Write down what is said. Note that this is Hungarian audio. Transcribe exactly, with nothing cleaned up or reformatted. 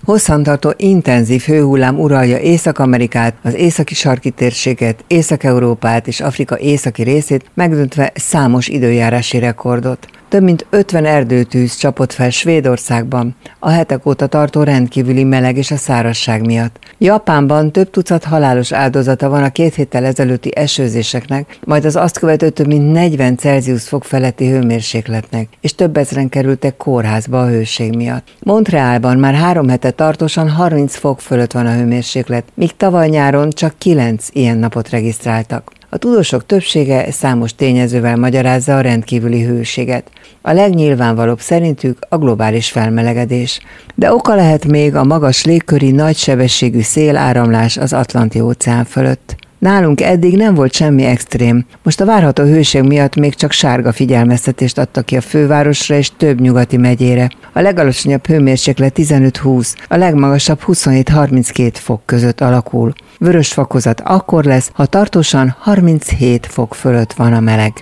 Hosszantartó intenzív hőhullám uralja Észak-Amerikát, az északi sarki térséget, Észak-Európát és Afrika északi részét, megdöntve számos időjárási rekordot. Több mint ötven erdőtűz csapott fel Svédországban, a hetek óta tartó rendkívüli meleg és a szárazság miatt. Japánban több tucat halálos áldozata van a két héttel ezelőtti esőzéseknek, majd az azt követő több mint negyven Celsius fok feletti hőmérsékletnek, és több ezren kerültek kórházba a hőség miatt. Montrealban már három hete tartósan harminc fok fölött van a hőmérséklet, míg tavaly nyáron csak kilenc ilyen napot regisztráltak. A tudósok többsége számos tényezővel magyarázza a rendkívüli hőséget. A legnyilvánvalóbb szerintük a globális felmelegedés. De oka lehet még a magas légköri nagysebességű széláramlás az Atlanti-óceán fölött. Nálunk eddig nem volt semmi extrém, most a várható hőség miatt még csak sárga figyelmeztetést adtak ki a fővárosra és több nyugati megyére. A legalacsonyabb hőmérséklet tizenöt-húsz, a legmagasabb huszonhét-harminckét fok között alakul. Vörös fokozat akkor lesz, ha tartósan harminchét fok fölött van a meleg.